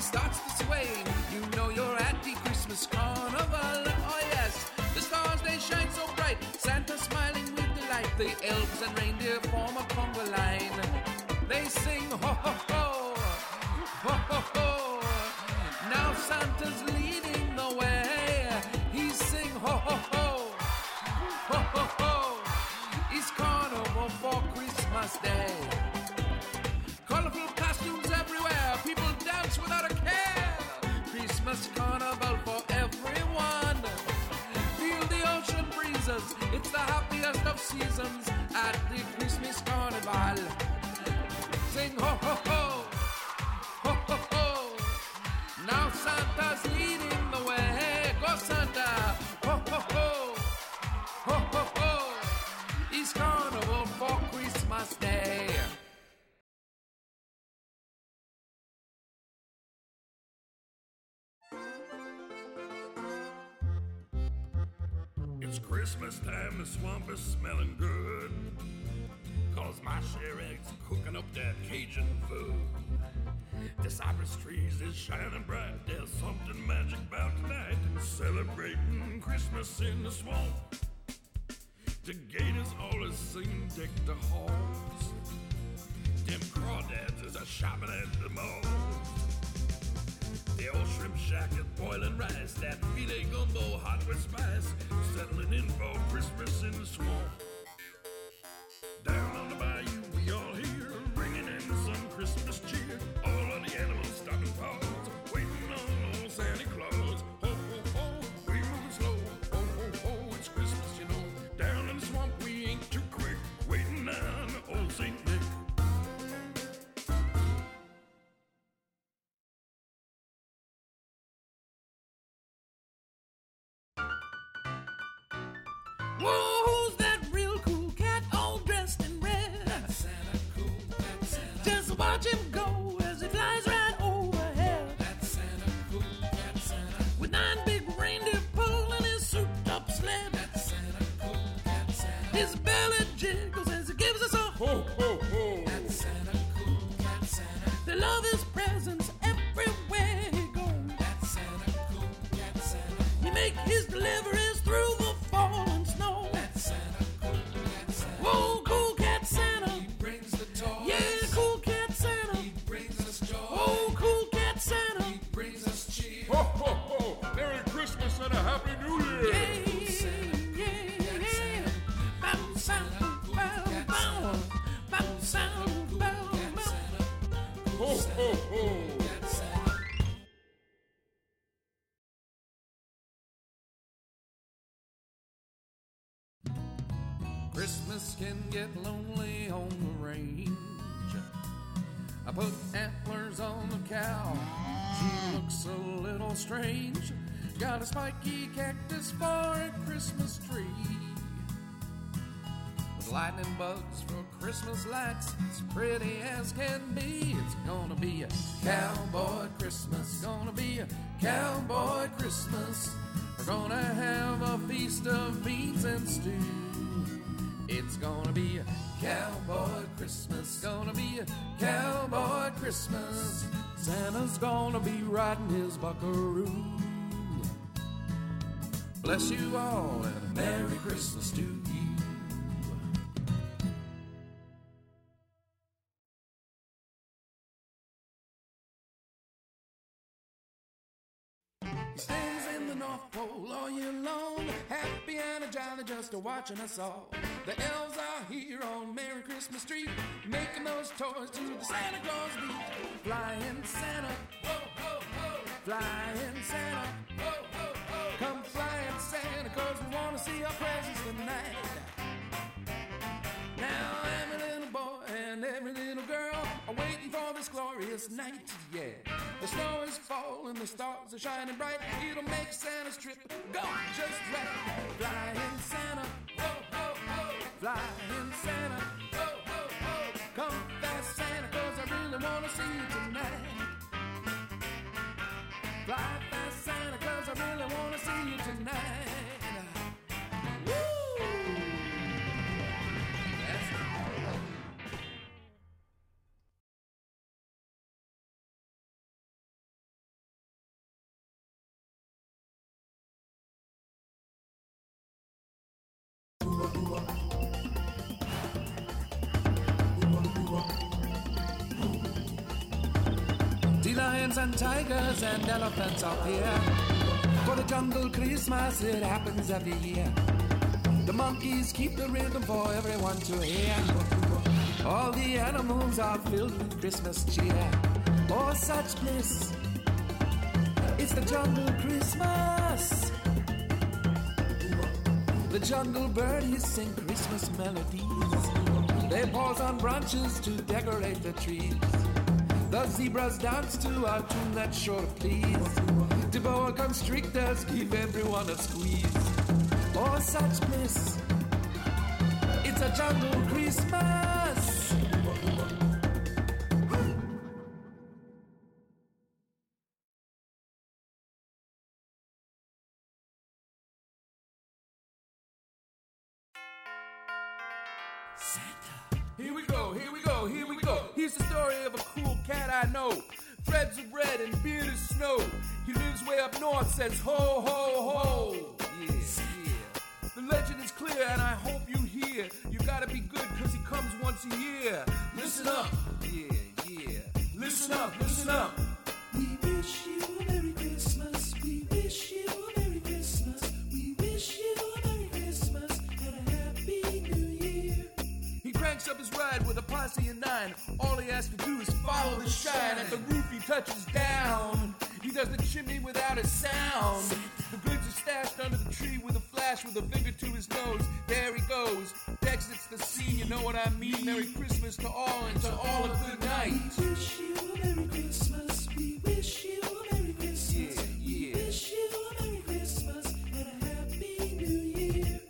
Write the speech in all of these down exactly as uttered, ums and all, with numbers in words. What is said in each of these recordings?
starts to sway. You know you're at the Christmas carnival. Oh yes, the stars they shine so bright. Santa smiling with delight. The elves and reindeer form a conga line. They sing ho ho ho, ho ho ho. Now Santa's leading the way. He sing ho ho ho, ho ho ho. It's carnival for Christmas Day. Colorful costumes everywhere. People dance without a care. Christmas carnival for everyone. Feel the ocean breezes. It's the happiest of seasons at the Christmas carnival. Sing ho ho ho, ho ho ho. Now Santa's leading the way. Go Santa, ho ho ho, ho ho ho. It's carnival for Christmas Day. It's Christmas time, the swamp is smelling good. Cause my share egg's cooking up that Cajun food. The cypress trees is shining bright. There's something magic about tonight. Celebrating Christmas in the swamp. The gators always sing deck the halls. Them crawdads is a shopping at the mall. The old shrimp shack is boiling rice. That filet gumbo hot with spice. Settling in for Christmas in the swamp. Down on the bayou we all hear, bringing in some Christmas cheer. All of the animals stopping pause, waiting on old Santa Claus. Ho, ho, ho, we moving slow. Ho, ho, ho, it's Christmas, you know. Down in the swamp we ain't too quick, waiting on old Saint Nick. Whoa, who's that real cool cat all dressed in red? That's Santa, cool, that's Santa. Just watch him go as he flies right overhead. That's Santa, cool, that's Santa. With nine big reindeer pulling his souped-up sled. That's Santa, cool, that's Santa. His belly jiggles as he gives us a ho, ho, ho. That's Santa, cool, that's Santa. They love his presence everywhere he goes. That's Santa, cool, that's Santa. He make his deliveries through the fall and snow. That's Santa, cool, that's Santa. Whoa, cool cat Santa. He brings the toys. Yeah, cool cat Santa. He brings us joy. Oh, cool cat Santa. He brings us cheer. Ho, ho, ho! Merry Christmas and a Happy New Year! Yeah, yeah, yeah. Bow, sound, bow, bow. Bow, sound, bow, bow. Ho, ho, ho! That's Santa. Christmas can get lonely on the range. I put antlers on the cow. She looks a little strange. Got a spiky cactus for a Christmas tree. With lightning bugs for Christmas lights, as pretty as can be. It's gonna be a cowboy Christmas. Gonna be a cowboy Christmas. We're gonna have a feast of beans and stew. It's gonna be a cowboy Christmas. Gonna be a cowboy Christmas. Santa's gonna be riding his buckaroo. Bless you all and a Merry Christmas to you. He stands in the North Pole all year long, happy and jolly just a watching us all. The elves are here on Merry Christmas Street, making those toys to the Santa Claus beat. Flying Santa, Ho, ho, ho. flying Santa, Ho, ho, ho. come flying Santa, cause we wanna see our presents tonight. Now every little boy and every little girl are waiting for this glorious night, yeah. The snow is falling, the stars are shining bright. It'll make Santa's trip go just right. Flying Santa, Ho, ho, ho. flying Santa, Ho, ho, ho. come fast Santa, cause I really wanna see you tonight. Fly fast Santa, cause I really wanna see you tonight. lions and tigers and elephants appear. For the jungle Christmas, it happens every year. The monkeys keep the rhythm for everyone to hear. All the animals are filled with Christmas cheer. Oh, such bliss, it's the jungle Christmas. The jungle birdies sing Christmas melodies. They pause on branches to decorate the trees. The zebras dance to a tune that's sure to please. The boa constrictors give everyone a squeeze. Oh, such bliss, it's a jungle Christmas. Santa. Here we go, here we go, here we go. Here's the story of a cool cat I know. Threads of red and beard of snow. He lives way up north, says ho, ho, ho. Yeah, yeah. The legend is clear and I hope you hear. You gotta be good cause he comes once a year. Listen up. Yeah, yeah. Listen up, listen up. We wish you a Merry Christmas. We wish you a Merry Christmas. We wish you a Merry Christmas and a Happy New Year. He cranks up his ride with a posse of nine. All he has to do is follow the shine. At the roof he touches down. He does the chimney without a sound. The goods are stashed under the tree with a flash, with a finger to his nose. There he goes, exits the scene, you know what I mean. Merry Christmas to all and to all a good night. We wish you a Merry Christmas. We wish you a Merry Christmas. Yeah, yeah. We wish you a Merry Christmas and a Happy New Year.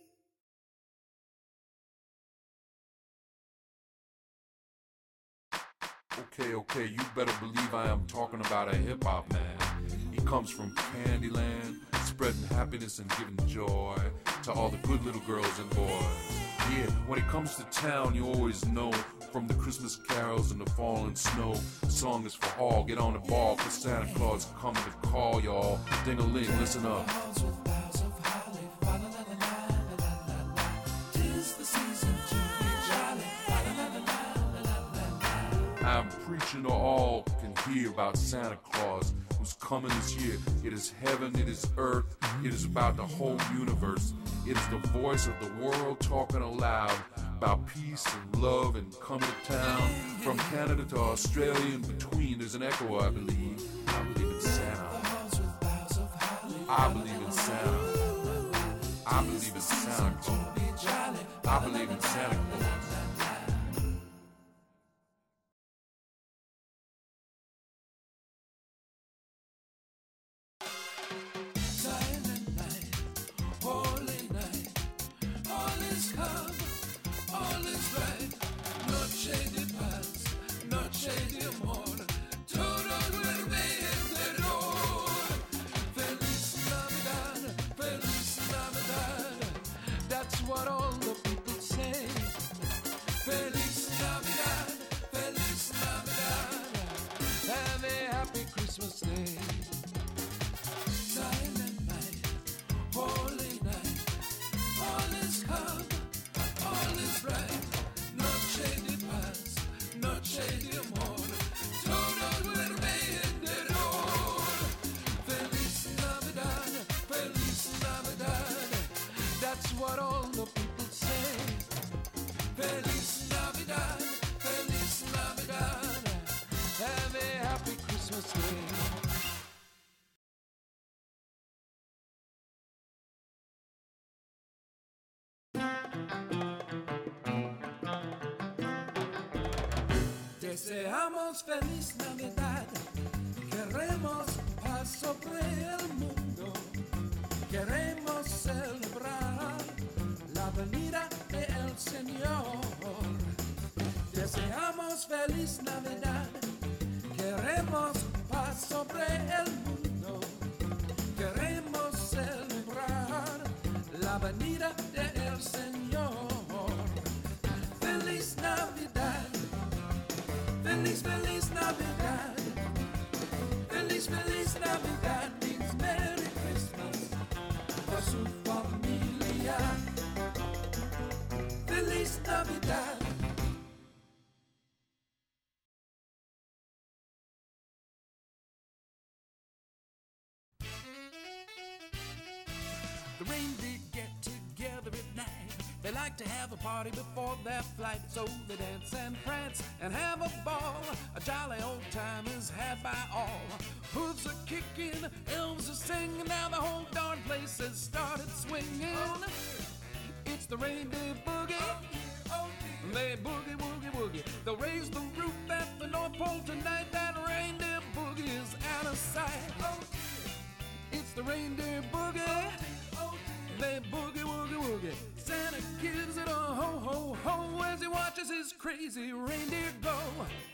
Okay, okay, you better believe I am talking about a hip-hop man. He comes from Candyland, spreading happiness and giving joy to all the good little girls and boys. Yeah, when it comes to town, you always know, from the Christmas carols and the falling snow, the song is for all. Get on the ball, cause Santa Claus is coming to call y'all. Ding-a-ling, listen up. Halls with boughs of holly, fa la la la la la la la. 'Tis the season to be jolly, fa la la la la la la la. I'm preaching to all who can hear about Santa Claus who's coming this year. It is heaven, it is earth, it is about the whole universe. It is the voice of the world talking aloud about peace and love and coming to town. From Canada to Australia and between, there's an echo, I believe. I believe in Santa. Halls with boughs of holly, I believe in Santa. I believe in Santa Claus. be jolly. I believe in Santa Claus. Silent night, holy night, all is calm, all is right. Noche de paz, noche de amor, todo duerme alrededor. Feliz Navidad, Feliz Navidad, that's what all the people say. Feliz Navidad, Feliz Navidad, have a happy Christmas day. Silent night, holy night, all is calm, all is bright. Noche de paz, noche de amor, todo duerme alrededor. Feliz Navidad, Feliz Navidad, that's what all the people say. Feliz Navidad, Feliz Navidad, have a happy Christmas day. Deseamos feliz Navidad, queremos paz sobre el mundo, queremos celebrar la venida del Señor. Deseamos feliz Navidad, queremos paz sobre el mundo, queremos celebrar la venida del Señor. Feliz Navidad. Feliz, feliz Navidad. Feliz, feliz Navidad means Merry Christmas for su familia. Feliz Navidad. reindeer get together at night. They like to have a party before their flight, so they dance and prance and have a ball. A jolly old time is had by all. Hooves are kicking, elves are singing, now the whole darn place has started swinging. It's the reindeer boogie. They boogie, woogie, woogie. They'll raise the roof at the North Pole tonight. That reindeer boogie is out of sight. It's the reindeer boogie. They boogie, woogie, woogie. Santa gives it a ho, ho, ho as he watches his crazy reindeer go.